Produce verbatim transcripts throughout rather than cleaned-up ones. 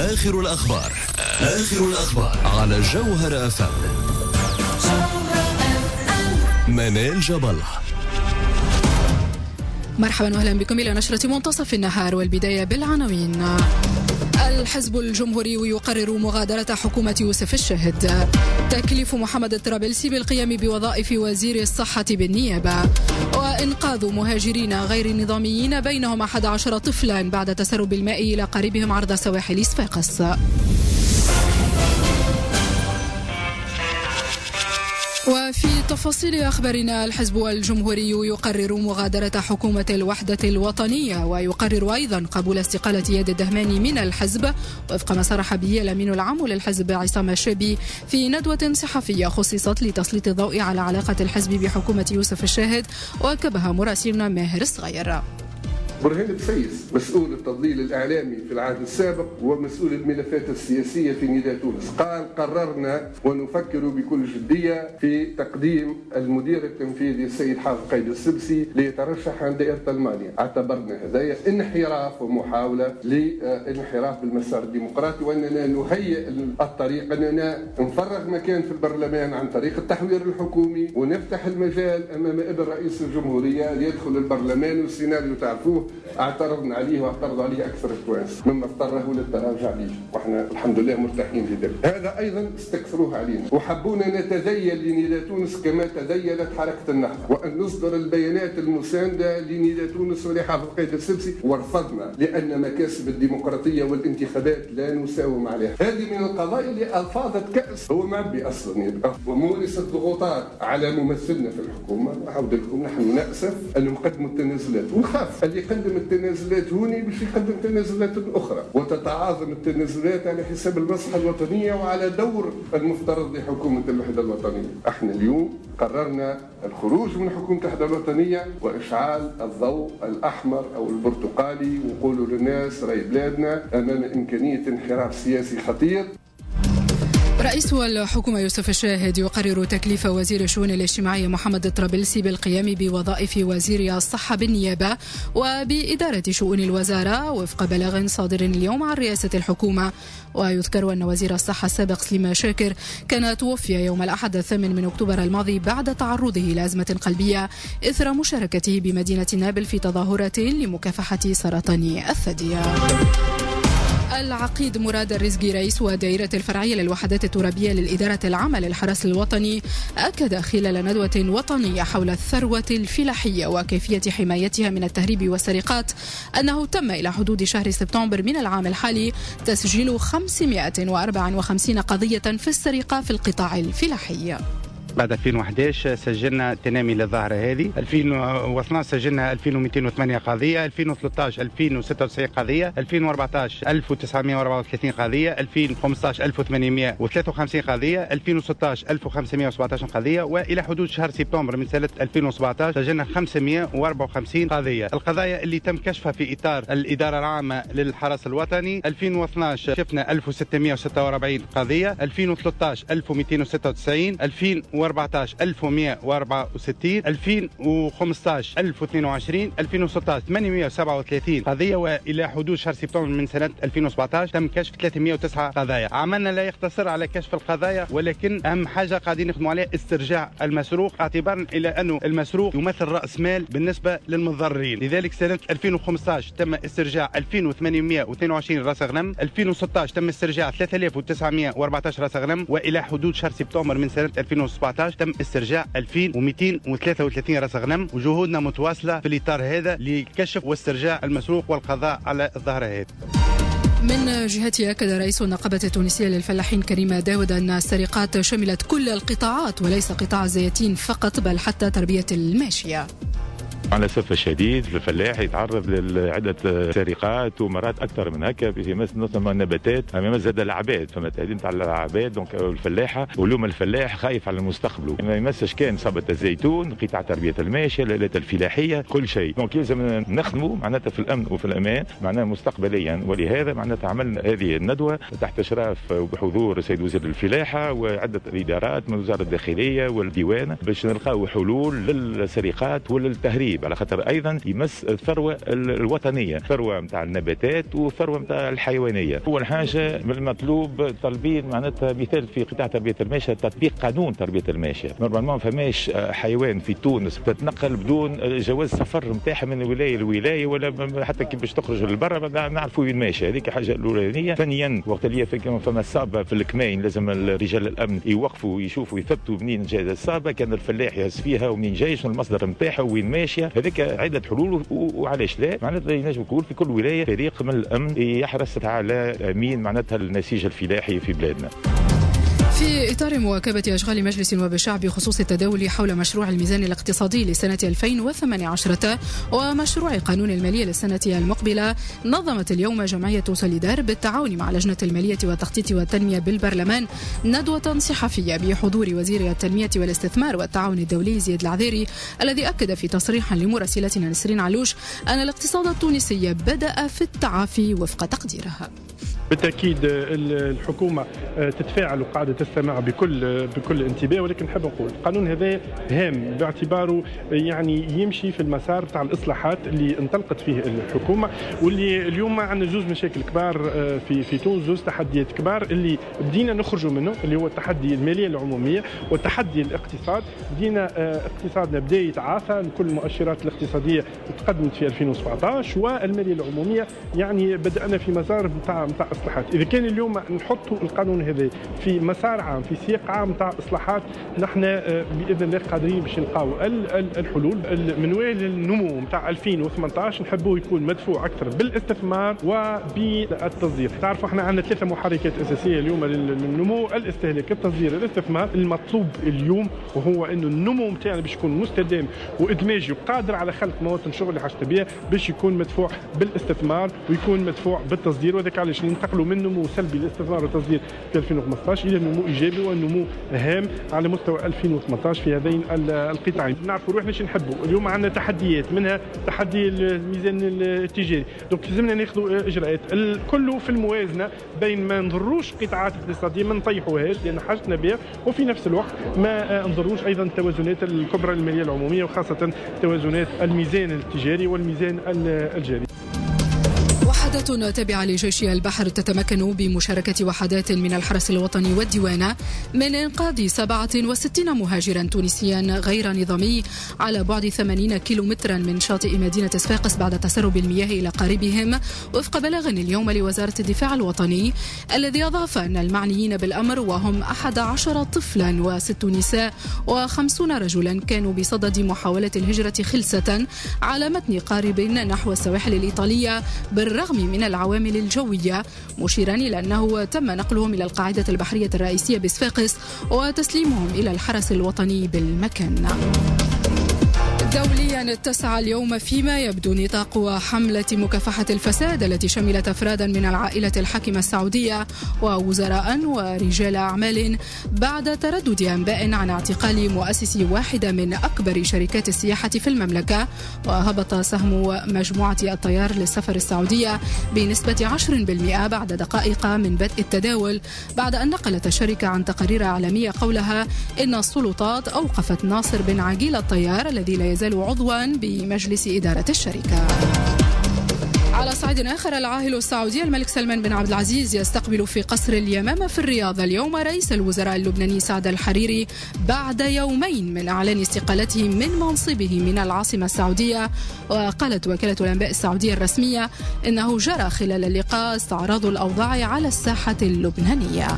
آخر الأخبار آخر الأخبار على جوهر أف أم. منال جبل. مرحبا واهلا بكم الى نشرة منتصف النهار، والبداية بالعناوين. الحزب الجمهوري يقرر مغادرة حكومة يوسف الشاهد. تكليف محمد الطرابلسي بالقيام بوظائف وزير الصحة بالنيابة. وإنقاذ مهاجرين غير نظاميين بينهم أحد عشر طفلا بعد تسرب الماء إلى قريبهم عرض سواحل صفاقس. وفي تفاصيل أخبارنا، الحزب الجمهوري يقرر مغادرة حكومة الوحدة الوطنية، ويقرر أيضا قبول استقالة ياد الدهماني من الحزب وفق ما صرح به الأمين العام للحزب عصام الشابي في ندوة صحفية خصصت لتسليط الضوء على علاقة الحزب بحكومة يوسف الشاهد، وكبها مراسلنا ماهر الصغير. برهان بسيس مسؤول التضليل الإعلامي في العهد السابق ومسؤول الملفات السياسية في نداء تونس قال: قررنا ونفكر بكل جدية في تقديم المدير التنفيذي السيد حافظ قيد السبسي ليترشح عن دائرة ألمانيا. اعتبرنا هذا انحراف ومحاولة للانحراف بالمسار الديمقراطي، وأننا نهيئ الطريق أننا نفرغ مكان في البرلمان عن طريق التحوير الحكومي ونفتح المجال أمام ابن رئيس الجمهورية ليدخل البرلمان. والسيناريو تعرفوه اعترضنا عليه واعترضوا عليه اكثر التوانسه مما اضطره للتراجع به، واحنا الحمد لله مرتاحين لذلك. هذا ايضا استكثروه علينا وحبونا نتذيل لنداء تونس كما تذيلت حركه النهضه، وان نصدر البيانات المسانده لنداء تونس ولحافظ قيد السبسي، ورفضنا لان مكاسب الديمقراطيه والانتخابات لا نساوم عليها. هذه من القضايا اللي الفاظت كاس هو معبي اصلا يبقى، ومورست ضغوطات على ممثلنا في الحكومه. اعود لكم نحن ناسف ان نقدموا التنازلات، ونخاف اللي يقدم التنازلات هوني باش يقدم تنازلات اخرى، وتتعاظم التنازلات على حساب المصلحه الوطنيه وعلى دور المفترض لحكومه الوحده الوطنيه. احنا اليوم قررنا الخروج من حكومه الوحده الوطنيه واشعال الضوء الاحمر او البرتقالي، ونقولوا للناس راي بلادنا امام امكانيه انحراف سياسي خطير. رئيس الحكومة يوسف الشاهد يقرر تكليف وزير الشؤون الاجتماعية محمد الطرابلسي بالقيام بوظائف وزير الصحة بالنيابة وبإدارة شؤون الوزارة وفق بلاغ صادر اليوم عن رئاسة الحكومة. ويذكر أن وزير الصحة السابق سليمان شاكر كان توفي يوم الأحد الثامن من أكتوبر الماضي بعد تعرضه لأزمة قلبية إثر مشاركته بمدينة نابل في تظاهرات لمكافحة سرطان الثدي. العقيد مراد الرزقي رئيس ودائرة الفرعية للوحدات الترابية للإدارة العامة للحرس الوطني أكد خلال ندوة وطنية حول الثروة الفلاحية وكيفية حمايتها من التهريب والسرقات أنه تم إلى حدود شهر سبتمبر من العام الحالي تسجيل خمسمائة وأربعة وخمسين قضية في السرقة في القطاع الفلاحي. بعد ألفين وأحد عشر سجلنا تنامي للظاهرة هذه، ألفين واثناشر سجلنا ألفين ومئتين وثمانية قضية، ألفين وثلاثة عشر ألفين وستة وتسعين قضية، ألفين وأربعة عشر ألف وتسعمائة وأربعة وثلاثين قضية، ألفين وخمسة عشر ألف وثمانمائة وثلاثة وخمسين قضية، ألفين وستة عشر ألف وخمسمائة وسبعة عشر قضية، وإلى حدود شهر سبتمبر من سنة ألفين وسبعة عشر سجلنا خمسمائة وأربعة وخمسين قضية. القضايا اللي تم كشفها في إطار الإدارة العامة للحرس الوطني: ألفين واثناشر شفنا ألف وستمائة وستة وأربعين قضية، ألفين وثلاثة عشر ألف ومئتين وستة وتسعين، ألفين وأربعة عشر ألف ومئة وأربعة وستين، ألفين وخمسة عشر ألف واثنين وعشرين، ألفين وستة عشر ثمانمائة وسبعة وثلاثين قضية، وإلى حدود شهر سبتمبر من سنة ألفين وسبعة عشر تم كشف ثلاثمائة وتسعة قضايا. عملنا لا يقتصر على كشف القضايا، ولكن أهم حاجة قاعدين نخدموا عليها استرجاع المسروق، اعتبارا إلى أنه المسروق يمثل رأس مال بالنسبة للمتضررين. لذلك سنة ألفين وخمسة عشر تم استرجاع ألفين وثمانمائة واثنين وعشرين رأس غنم، ألفين وستة عشر تم استرجاع ثلاثة آلاف وتسعمائة وأربعة عشر رأس غنم، وإلى حدود شهر سبتمبر من سنة ألفين وسبعة عشر تم استرجاع ألفين ومئتين وثلاثة وثلاثين رأس غنم. وجهودنا متواصلة في الإطار هذا لكشف واسترجاع المسروق والقضاء على الظاهرة هذه. من جهتها أكد رئيس النقابة التونسية للفلاحين كريم داود أن السرقات شملت كل القطاعات وليس قطاع الزيتين فقط بل حتى تربية الماشية. على الأسف الشديد الفلاح يتعرض لعدة سرقات ومرات أكثر من هكا في مثلا النباتات، أما زاد العباد، فما تهديد على العباد. دونك الفلاحة ولوم الفلاح خايف على مستقبله، ما يمسش كان صبة الزيتون، قطاع تربية الماشية، الآلات الفلاحية، كل شيء. دونك يلزم نخدموا معناتها في الأمن وفي الأمان معناها مستقبليا. ولهذا معناتها عملنا هذه الندوة تحت إشراف وبحضور السيد وزير الفلاحة وعدة الإدارات من وزارة الداخلية والديوان باش نلقاو حلول للسرقات وللتهريب. رهيب، على خاطر ايضا يمس الثروه الوطنيه، الثروه نتاع النباتات والثروه نتاع الحيوانيه. اول حاجه من المطلوب طالبين معناتها مثال في قطاع تربيه الماشيه تطبيق قانون تربيه الماشيه. نورمالمون ما فماش حيوان في تونس تتنقل بدون جواز سفر نتاعها من ولايه لولايه، ولا حتى كي باش تخرج للبرا نعرفوا وين ماشي. هذيك حاجه الاولانيه. ثانيا وقت اللي فما الصابه في الكماين لازم رجال الامن يوقفوا ويشوفوا يثبتوا منين جايه الصابه، كان الفلاح يهز فيها ومنين جايش المصدر نتاعها وين ماشيه. هذيك عده حلول وعلاش لا معناتها ينجم يكون في كل ولايه فريق من الامن يحرص على امين معناتها النسيج الفلاحي في بلادنا. في إطار مواكبة أشغال مجلس النواب الشعب بخصوص التداول حول مشروع الميزان الاقتصادي لسنة ألفين وثمانية عشر ومشروع قانون المالية للسنة المقبلة، نظمت اليوم جمعية سوليدار بالتعاون مع لجنة المالية والتخطيط والتنمية بالبرلمان ندوة صحفية بحضور وزير التنمية والاستثمار والتعاون الدولي زياد العذيري، الذي أكد في تصريح لمراسلتنا نسرين علوش أن الاقتصاد التونسي بدأ في التعافي وفق تقديرها. بالتأكيد الحكومة تتفاعل وقاعدة تستمع بكل بكل انتباه، ولكن نحب نقول القانون هذا هام باعتباره يعني يمشي في المسار تاع الإصلاحات اللي انطلقت فيه الحكومة، واللي اليوم عندنا زوج مشاكل كبار في في تونس، زوج تحديات كبار اللي بدينا نخرجوا منه، اللي هو التحدي المالية العمومية والتحدي الاقتصاد. بدينا اقتصادنا بدا يتعافى، كل المؤشرات الاقتصادية تقدمت في ألفين وسبعطاش، والمالية العمومية يعني بدأنا في مسار نتاع نتاع إصلاحات. إذا كان اليوم نحطوا القانون هذا في مسار عام في سياق عام تاع إصلاحات، نحن بإذن الله قادرين باش نلقاو الحلول. منوال النمو نتاع ألفين وثمانطاش نحبوه يكون مدفوع أكثر بالاستثمار وبالتصدير. تعرفوا احنا عندنا ثلاثة محركات أساسية اليوم للنمو: الاستهلاك، التصدير، الاستثمار. المطلوب اليوم وهو إنه النمو نتاعنا باش يكون مستدام وإدماجي وقادر على خلق مواطن شغل اللي حاجة بها، باش يكون مدفوع بالاستثمار ويكون مدفوع بالتصدير. وذاك علاش ننتقلوا من نمو سلبي للاستثمار والتصدير في ألفين وخمسطاش الى نمو ايجابي والنمو هام على مستوى ألفين وثمانطاش في هذين القطاعين. نعرفوا روحنا شنو نحبوا. اليوم عندنا تحديات، منها تحدي الميزان التجاري، دونك لازمنا ناخذوا اجراءات كله في الموازنه بين ما نضروش قطاعات اقتصاديه ما نطيحوهاش لان حاجتنا بها، وفي نفس الوقت ما نضروش ايضا التوازنات الكبرى الماليه العموميه، وخاصه توازنات الميزان التجاري والميزان الجاري. وحدة تابعة لجيش البحر تتمكن بمشاركة وحدات من الحرس الوطني والديوانة من إنقاذ سبعة وستين مهاجرا تونسيا غير نظامي على بعد ثمانين كيلومترا من شاطئ مدينة صفاقس بعد تسرب المياه إلى قاربهم، وفق بلاغ اليوم لوزارة الدفاع الوطني، الذي أضاف أن المعنيين بالأمر وهم أحد عشر طفلا وست نساء وخمسون رجلا كانوا بصدد محاولة الهجرة خلسة على متن قارب نحو السواحل الإيطالية بالرغم من العوامل الجوية، مشيرا إلى أنه تم نقلهم إلى القاعدة البحرية الرئيسية بصفاقس وتسليمهم إلى الحرس الوطني بالمكان. دوليا اتسع اليوم فيما يبدو نطاق حملة مكافحة الفساد التي شملت أفرادا من العائلة الحاكمة السعودية ووزراء ورجال أعمال بعد تردد أنباء عن اعتقال مؤسس واحدة من أكبر شركات السياحة في المملكة، وهبط سهم مجموعة الطيار للسفر السعودية بنسبة عشرة بالمئة بعد دقائق من بدء التداول، بعد أن نقلت الشركة عن تقارير إعلامية قولها إن السلطات أوقفت ناصر بن عقيل الطيار الذي لا يزال عضوا بمجلس إدارة الشركة. على صعيد آخر، العاهل السعودي الملك سلمان بن عبد العزيز يستقبل في قصر اليمامة في الرياض اليوم رئيس الوزراء اللبناني سعد الحريري بعد يومين من إعلان استقالته من منصبه من العاصمة السعودية. وقالت وكالة الأنباء السعودية الرسمية إنه جرى خلال اللقاء استعراض الأوضاع على الساحة اللبنانية.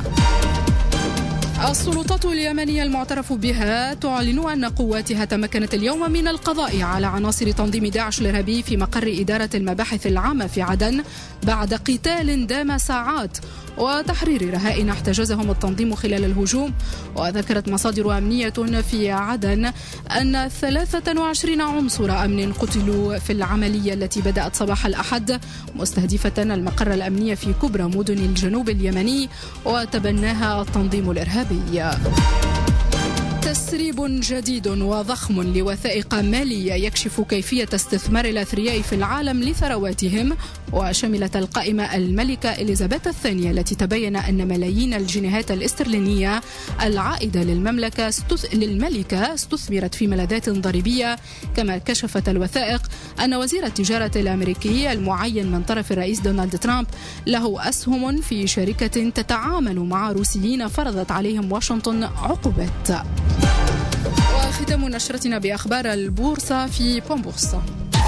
السلطات اليمنية المعترف بها تعلن أن قواتها تمكنت اليوم من القضاء على عناصر تنظيم داعش الإرهابي في مقر إدارة المباحث العامة في عدن بعد قتال دام ساعات وتحرير رهائن احتجزهم التنظيم خلال الهجوم. وذكرت مصادر أمنية في عدن أن ثلاثة وعشرين عنصر أمن قتلوا في العملية التي بدأت صباح الأحد مستهدفة المقر الأمني في كبرى مدن الجنوب اليمني وتبناها التنظيم الإرهابي. تسريب جديد وضخم لوثائق مالية يكشف كيفية استثمار الأثرياء في العالم لثرواتهم وشملت القائمة الملكة إليزابيث الثانية التي تبين أن ملايين الجنيهات الاسترلينية العائدة للمملكة للملكة استثمرت في ملاذات ضريبية. كما كشفت الوثائق أن وزير التجارة الأمريكي المعين من طرف الرئيس دونالد ترامب له أسهم في شركة تتعامل مع روسيين فرضت عليهم واشنطن عقوبات. وختام نشرتنا بأخبار البورصة في بوان بورصة.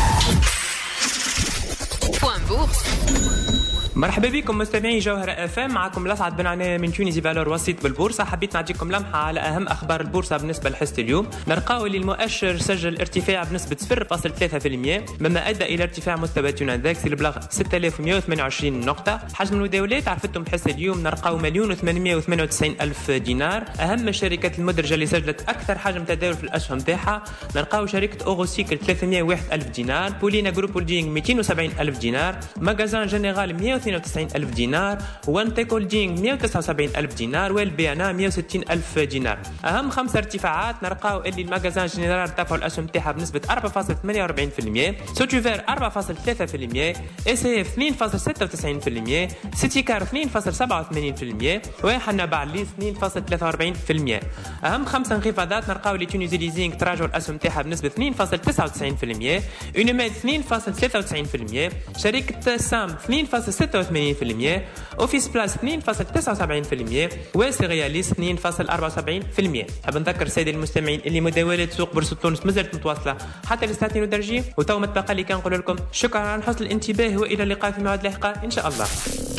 مرحبا بكم مستمعي جوهرة اف ام، معكم الاسعد بن عناية من تونسي فالور وسيط بالبورصه. حبيت نعطيكم لمحه على اهم اخبار البورصه بالنسبه لحصه اليوم. نلقاو اللي المؤشر سجل ارتفاع بنسبه صفر فاصلة ثلاثة بالمئة مما ادى الى ارتفاع مستوى تونانداكس اللي بلغ ستة آلاف ومئة وثمانية وعشرين نقطه. حجم المداولات عرفتم حصه اليوم نلقاو مليون وثمانمئة وثمانية وتسعين الف دينار. اهم الشركات المدرجه اللي سجلت اكثر حجم تداول في الاسهم تاعها نلقاو شركه اوغوسيكل ثلاثمئة وواحد الف دينار، بولينا جروب هولدينغ مئتين وسبعين الف دينار، ماغازان جينيرال مئة واثنين وتسعين الف دينار، وان تيك هولدينغ مئة وتسعة وسبعين الف دينار، والبيانا مئة وستين الف دينار. اهم خمسه ارتفاعات نلقاو اللي الماغازان جينيرال ارتفعوا الاسهم تاعها بنسبه أربعة فاصلة ثمانية وأربعين بالمئة، سوتوفير أربعة فاصلة ثلاثة بالمئة، اس اف اثنين فاصلة ستة وتسعين بالمئة، سيتي كار اثنين فاصلة سبعة وثمانين بالمئة، وحنا بعليس اثنين فاصلة ثلاثة وأربعين بالمئة. اهم خمسه انخفاضات نلقاو اللي تونيزي ليزينغ تراجعوا الاسهم تاعها بنسبه اثنين فاصلة تسعة وتسعين بالمئة، اونيميد اثنين فاصلة ثلاثة وتسعين بالمئة، شركه سام اثنين فاصلة ستة وثمانين بالمئة، اوفيس بلاس اثنين فاصلة تسعة وسبعين بالمئة، وسيرياليس اثنين فاصلة أربعة وسبعين بالمئة. حاب نذكر الساده المستمعين اللي مداولات سوق بورصه تونس مازالت متواصله حتى للساعتين ودرجين، وتو متبقى لي كنقول لكم شكرا على حسن الانتباه والى اللقاء في موعد لاحقه ان شاء الله.